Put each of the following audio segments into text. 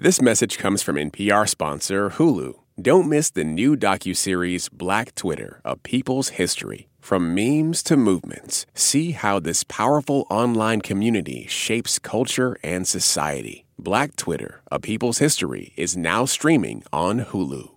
This message comes from NPR sponsor Hulu. Don't miss the new docuseries Black Twitter, A People's History. From memes to movements, see how this powerful online community shapes culture and society. Black Twitter, A People's History is now streaming on Hulu.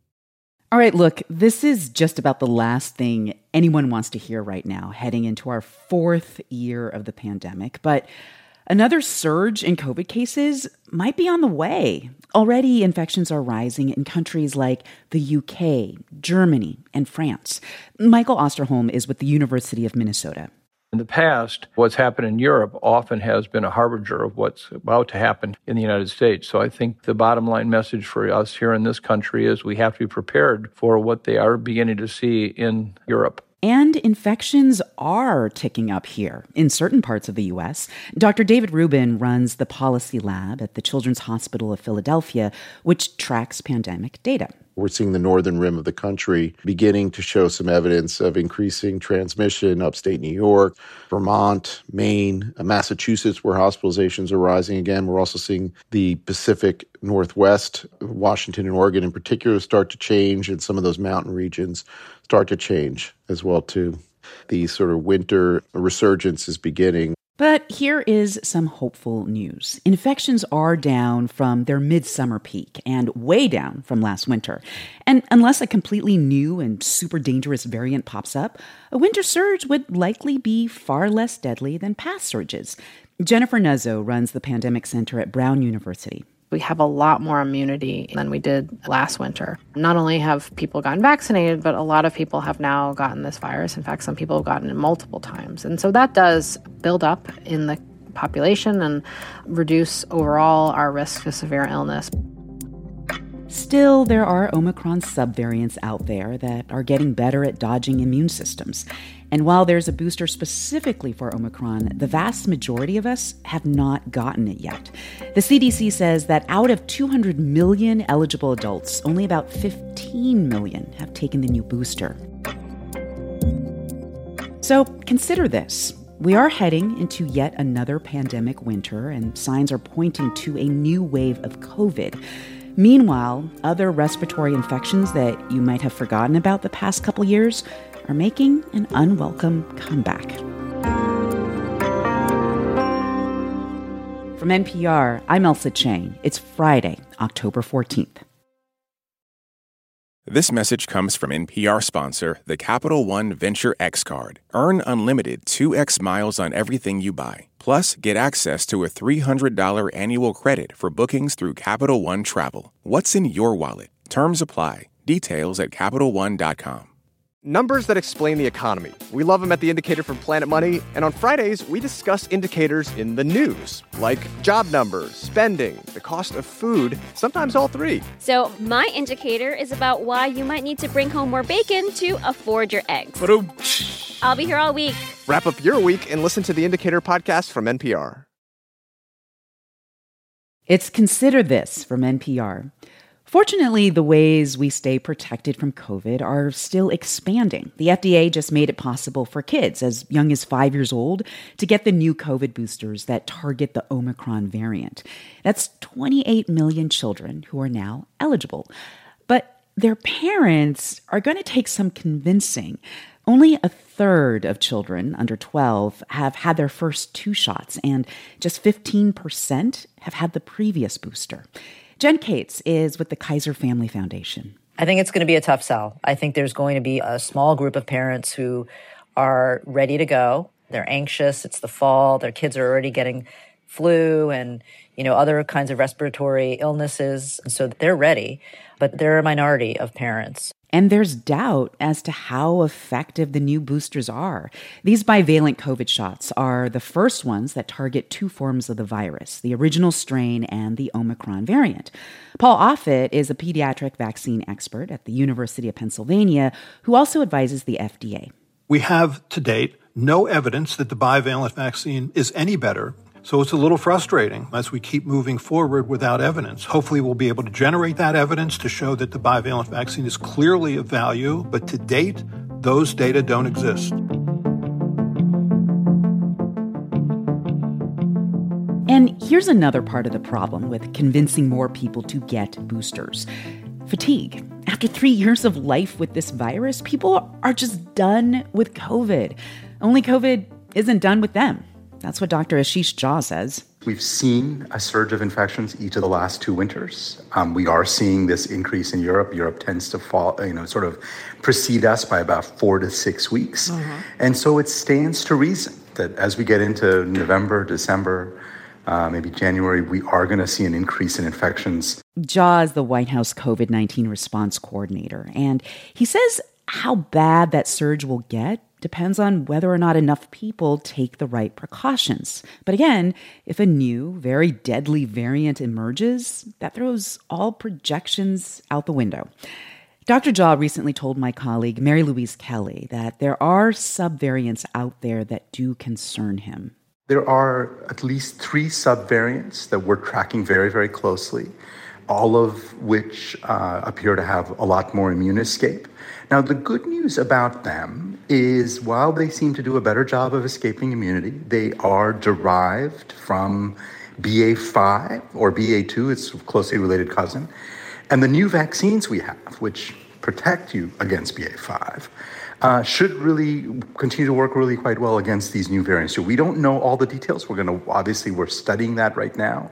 All right, look, this is just about the last thing anyone wants to hear right now, heading into our fourth year of the pandemic. But another surge in COVID cases might be on the way. Already, infections are rising in countries like the UK, Germany, and France. Michael Osterholm is with the University of Minnesota. In the past, what's happened in Europe often has been a harbinger of what's about to happen in the United States. So I think the bottom line message for us here in this country is we have to be prepared for what they are beginning to see in Europe. And infections are ticking up here in certain parts of the U.S. Dr. David Rubin runs the policy lab at the Children's Hospital of Philadelphia, which tracks pandemic data. We're seeing the northern rim of the country beginning to show some evidence of increasing transmission, upstate New York, Vermont, Maine, Massachusetts, where hospitalizations are rising again. We're also seeing the Pacific Northwest, Washington and Oregon in particular, start to change, and some of those mountain regions start to change as well, too. The sort of winter resurgence is beginning. But here is some hopeful news. Infections are down from their midsummer peak and way down from last winter. And unless a completely new and super dangerous variant pops up, a winter surge would likely be far less deadly than past surges. Jennifer Nuzzo runs the Pandemic Center at Brown University. We have a lot more immunity than we did last winter. Not only have people gotten vaccinated, but a lot of people have now gotten this virus. In fact, some people have gotten it multiple times. And so that does build up in the population and reduce overall our risk of severe illness. Still, there are Omicron subvariants out there that are getting better at dodging immune systems. And while there's a booster specifically for Omicron, the vast majority of us have not gotten it yet. The CDC says that out of 200 million eligible adults, only about 15 million have taken the new booster. So consider this. We are heading into yet another pandemic winter, and signs are pointing to a new wave of COVID. Meanwhile, other respiratory infections that you might have forgotten about the past couple years are making an unwelcome comeback. From NPR, I'm Elsa Chang. It's Friday, October 14th. This message comes from NPR sponsor, the Capital One Venture X Card. Earn unlimited 2x miles on everything you buy. Plus, get access to a $300 annual credit for bookings through Capital One Travel. What's in your wallet? Terms apply. Details at CapitalOne.com. Numbers that explain the economy. We love them at The Indicator from Planet Money. And on Fridays, we discuss indicators in the news, like job numbers, spending, the cost of food, sometimes all three. So my indicator is about why you might need to bring home more bacon to afford your eggs. I'll be here all week. Wrap up your week and listen to The Indicator podcast from NPR. It's Consider This from NPR. Fortunately, the ways we stay protected from COVID are still expanding. The FDA just made it possible for kids as young as 5 years old to get the new COVID boosters that target the Omicron variant. That's 28 million children who are now eligible. But their parents are going to take some convincing. Only a third of children under 12 have had their first 2 shots, and just 15% have had the previous booster. Jen Cates is with the Kaiser Family Foundation. I think it's going to be a tough sell. I think there's going to be a small group of parents who are ready to go. They're anxious. It's the fall. Their kids are already getting flu and, other kinds of respiratory illnesses. And so they're ready, but they're a minority of parents. And there's doubt as to how effective the new boosters are. These bivalent COVID shots are the first ones that target 2 forms of the virus, the original strain and the Omicron variant. Paul Offit is a pediatric vaccine expert at the University of Pennsylvania who also advises the FDA. We have, to date, no evidence that the bivalent vaccine is any better. So it's a little frustrating as we keep moving forward without evidence. Hopefully we'll be able to generate that evidence to show that the bivalent vaccine is clearly of value, but to date, those data don't exist. And And here's another part of the problem with convincing more people to get boosters. Fatigue. After 3 years of life with this virus, people are just done with COVID. Only COVID isn't done with them. That's what Dr. Ashish Jha says. We've seen a surge of infections each of the last 2 winters. We are seeing this increase in Europe. Europe tends to fall, sort of precede us by about 4 to 6 weeks. Mm-hmm. And so it stands to reason that as we get into November, December, maybe January, we are going to see an increase in infections. Jha is the White House COVID-19 response coordinator, and he says how bad that surge will get depends on whether or not enough people take the right precautions. But again, if a new, very deadly variant emerges, that throws all projections out the window. Dr. Jha recently told my colleague, Mary Louise Kelly, that there are subvariants out there that do concern him. There are at least 3 subvariants that we're tracking very, very closely, all of which appear to have a lot more immune escape. Now, the good news about them is while they seem to do a better job of escaping immunity, they are derived from BA.5 or BA.2, its closely related cousin. And the new vaccines we have, which protect you against BA.5, should really continue to work really quite well against these new variants. So we don't know all the details. We're studying that right now.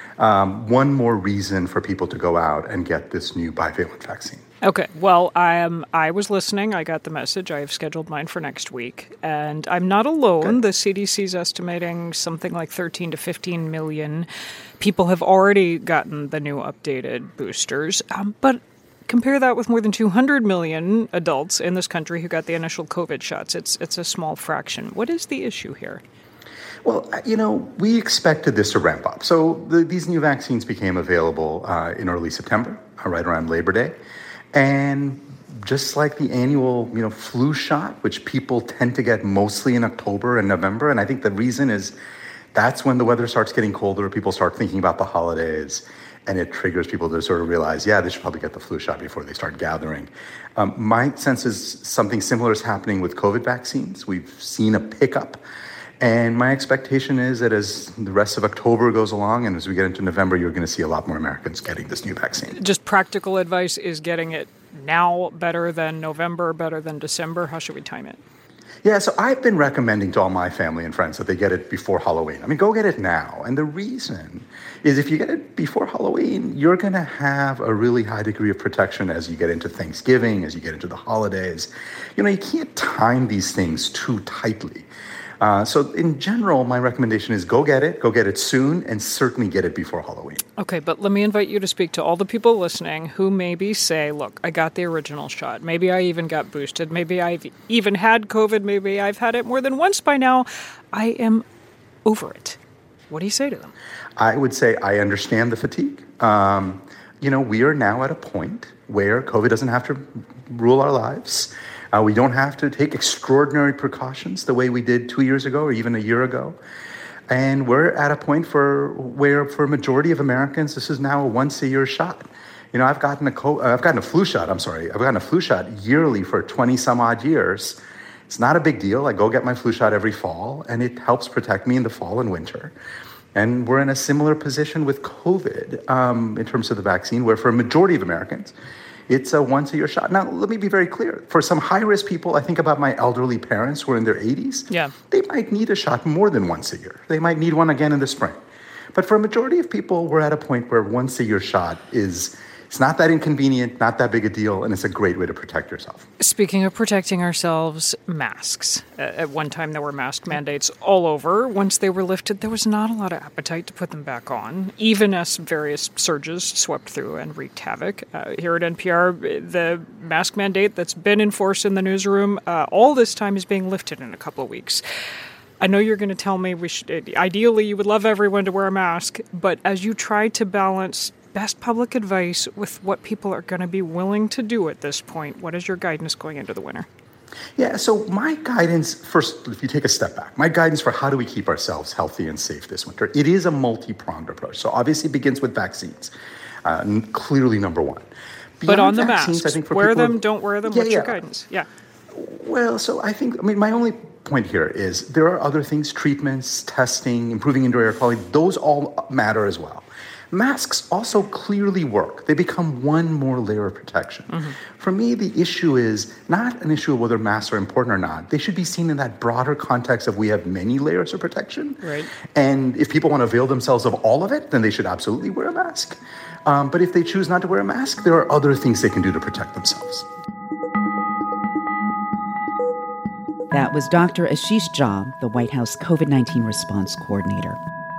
One more reason for people to go out and get this new bivalent vaccine. Okay, well, I was listening. I got the message. I have scheduled mine for next week. And I'm not alone. Good. The CDC is estimating something like 13 to 15 million people have already gotten the new updated boosters. But compare that with more than 200 million adults in this country who got the initial COVID shots. It's a small fraction. What is the issue here? Well, we expected this to ramp up. So these new vaccines became available in early September, right around Labor Day. And just like the annual, flu shot, which people tend to get mostly in October and November, and I think the reason is that's when the weather starts getting colder, people start thinking about the holidays, and it triggers people to sort of realize, they should probably get the flu shot before they start gathering. My sense is something similar is happening with COVID vaccines. We've seen a pickup. And my expectation is that as the rest of October goes along and as we get into November, you're going to see a lot more Americans getting this new vaccine. Just practical advice, is getting it now better than November, better than December? How should we time it? Yeah, so I've been recommending to all my family and friends that they get it before Halloween. Go get it now. And the reason is if you get it before Halloween, you're going to have a really high degree of protection as you get into Thanksgiving, as you get into the holidays. You can't time these things too tightly. So in general, my recommendation is go get it soon, and certainly get it before Halloween. Okay, but let me invite you to speak to all the people listening who maybe say, look, I got the original shot. Maybe I even got boosted. Maybe I've even had COVID. Maybe I've had it more than once by now. I am over it. What do you say to them? I would say I understand the fatigue. We are now at a point where COVID doesn't have to rule our lives. We don't have to take extraordinary precautions the way we did 2 years ago or even a year ago. And we're at a point where for a majority of Americans, this is now a once-a-year shot. I've gotten a flu shot. I've gotten a flu shot yearly for 20-some-odd years. It's not a big deal. I go get my flu shot every fall, and it helps protect me in the fall and winter. And we're in a similar position with COVID in terms of the vaccine, where for a majority of Americans, it's a once-a-year shot. Now, let me be very clear. For some high-risk people, I think about my elderly parents who are in their 80s. Yeah. They might need a shot more than once a year. They might need one again in the spring. But for a majority of people, we're at a point where once-a-year shot it's not that inconvenient, not that big a deal, and it's a great way to protect yourself. Speaking of protecting ourselves, masks. At one time, there were mask mandates all over. Once they were lifted, there was not a lot of appetite to put them back on, even as various surges swept through and wreaked havoc. Here at NPR, the mask mandate that's been enforced in the newsroom all this time is being lifted in a couple of weeks. I know you're going to tell me ideally you would love everyone to wear a mask, but as you try to balance best public advice with what people are going to be willing to do at this point, what is your guidance going into the winter? Yeah, so my guidance, first, if you take a step back, my guidance for how do we keep ourselves healthy and safe this winter, it is a multi-pronged approach. So obviously it begins with vaccines, clearly number one. But on the masks, I think wear them, don't wear them, what's your guidance? Yeah. Well, so my only point here is there are other things, treatments, testing, improving indoor air quality. Those all matter as well. Masks also clearly work. They become one more layer of protection. Mm-hmm. For me, the issue is not an issue of whether masks are important or not. They should be seen in that broader context of we have many layers of protection. Right. And if people want to avail themselves of all of it, then they should absolutely wear a mask. But if they choose not to wear a mask, there are other things they can do to protect themselves. That was Dr. Ashish Jha, the White House COVID-19 response coordinator.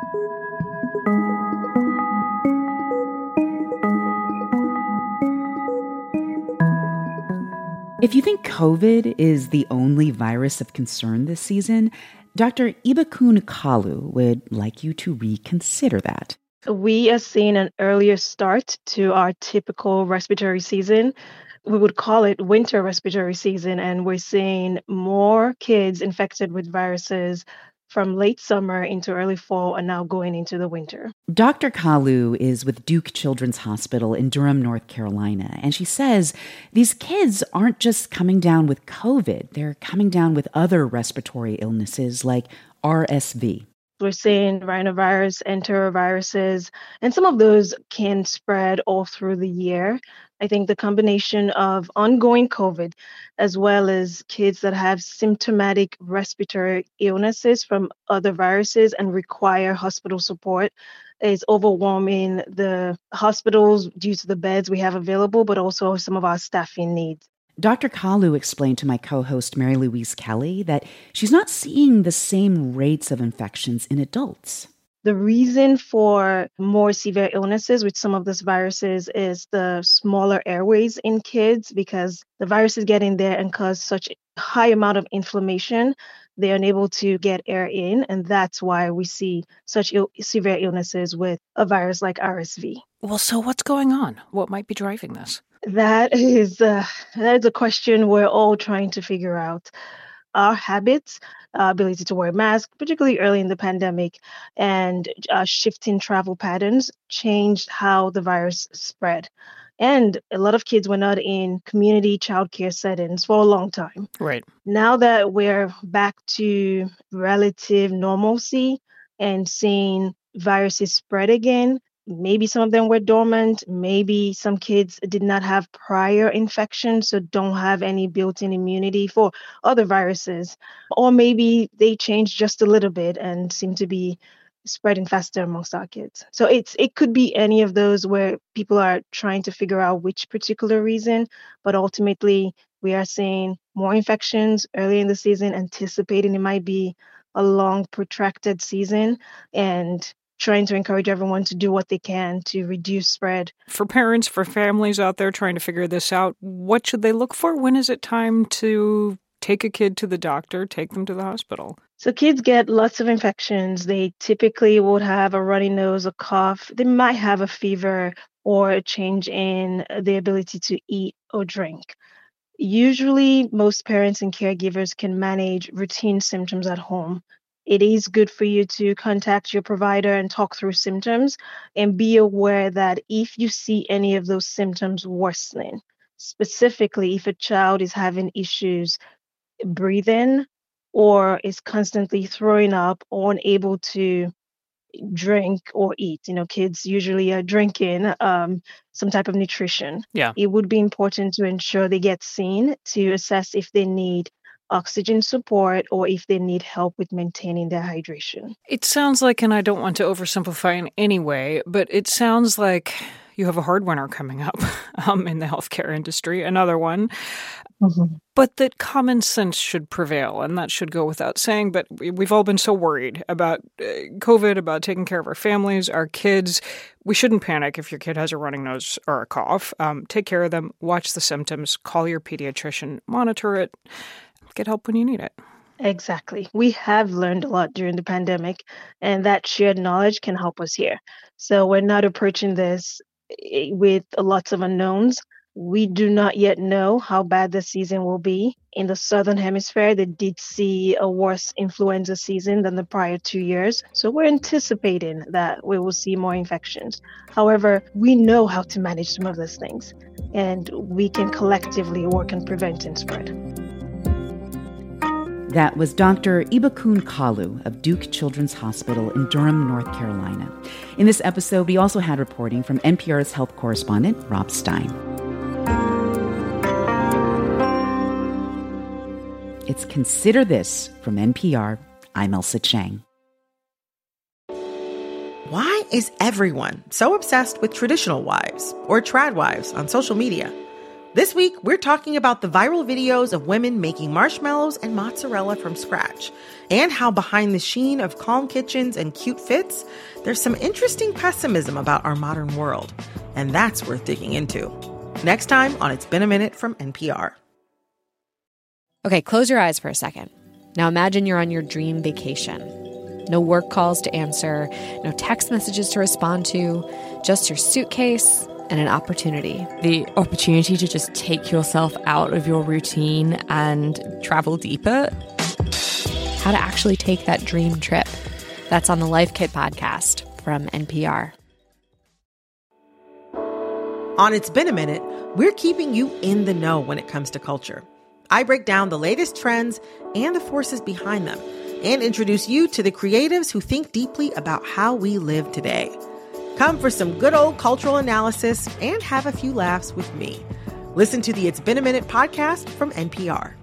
If you think COVID is the only virus of concern this season, Dr. Ibakun Kalu would like you to reconsider that. We are seeing an earlier start to our typical respiratory season. We would call it winter respiratory season, and we're seeing more kids infected with viruses from late summer into early fall and now going into the winter. Dr. Kalu is with Duke Children's Hospital in Durham, North Carolina, and she says these kids aren't just coming down with COVID, they're coming down with other respiratory illnesses like RSV. We're seeing rhinovirus, enteroviruses, and some of those can spread all through the year. I think the combination of ongoing COVID, as well as kids that have symptomatic respiratory illnesses from other viruses and require hospital support, is overwhelming the hospitals due to the beds we have available, but also some of our staffing needs. Dr. Kalu explained to my co-host Mary Louise Kelly that she's not seeing the same rates of infections in adults. The reason for more severe illnesses with some of these viruses is the smaller airways in kids, because the viruses get in there and cause such a high amount of inflammation, they're unable to get air in, and that's why we see such severe illnesses with a virus like RSV. Well, so what's going on? What might be driving this? That is a question we're all trying to figure out. Our habits, ability to wear masks, particularly early in the pandemic, and shifting travel patterns changed how the virus spread. And a lot of kids were not in community childcare settings for a long time. Right. Now that we're back to relative normalcy and seeing viruses spread again, maybe some of them were dormant. Maybe some kids did not have prior infections, so don't have any built-in immunity for other viruses. Or maybe they changed just a little bit and seem to be spreading faster amongst our kids. So it could be any of those where people are trying to figure out which particular reason, but ultimately we are seeing more infections early in the season, anticipating it might be a long, protracted season, and trying to encourage everyone to do what they can to reduce spread. For parents, for families out there trying to figure this out, what should they look for? When is it time to take a kid to the doctor, take them to the hospital? So kids get lots of infections. They typically would have a runny nose, a cough. They might have a fever or a change in the ability to eat or drink. Usually, most parents and caregivers can manage routine symptoms at home. It is good for you to contact your provider and talk through symptoms, and be aware that if you see any of those symptoms worsening, specifically if a child is having issues breathing or is constantly throwing up or unable to drink or eat. Kids usually are drinking some type of nutrition. Yeah. It would be important to ensure they get seen to assess if they need oxygen support or if they need help with maintaining their hydration. It sounds like, and I don't want to oversimplify in any way, but it sounds like you have a hard winter coming up in the healthcare industry, another one. Mm-hmm. But that common sense should prevail, and that should go without saying. But we've all been so worried about COVID, about taking care of our families, our kids. We shouldn't panic if your kid has a running nose or a cough. Take care of them, watch the symptoms, call your pediatrician, monitor it, get help when you need it. Exactly. We have learned a lot during the pandemic, and that shared knowledge can help us here. So we're not approaching this with lots of unknowns. We do not yet know how bad the season will be. In the Southern Hemisphere, they did see a worse influenza season than the prior 2 years. So we're anticipating that we will see more infections. However, we know how to manage some of those things, and we can collectively work on preventing spread. That was Dr. Ibakun Kalu of Duke Children's Hospital in Durham, North Carolina. In this episode, we also had reporting from NPR's health correspondent, Rob Stein. It's Consider This from NPR. I'm Ailsa Chang. Why is everyone so obsessed with traditional wives or trad wives on social media? This week, we're talking about the viral videos of women making marshmallows and mozzarella from scratch, and how behind the sheen of calm kitchens and cute fits, there's some interesting pessimism about our modern world. And that's worth digging into. Next time on It's Been a Minute from NPR. Okay, close your eyes for a second. Now imagine you're on your dream vacation. No work calls to answer, no text messages to respond to, just your suitcase and an opportunity. The opportunity to just take yourself out of your routine and travel deeper. How to actually take that dream trip. That's on the Life Kit podcast from NPR. On It's Been a Minute, we're keeping you in the know when it comes to culture. I break down the latest trends and the forces behind them, and introduce you to the creatives who think deeply about how we live today. Come for some good old cultural analysis and have a few laughs with me. Listen to the It's Been a Minute podcast from NPR.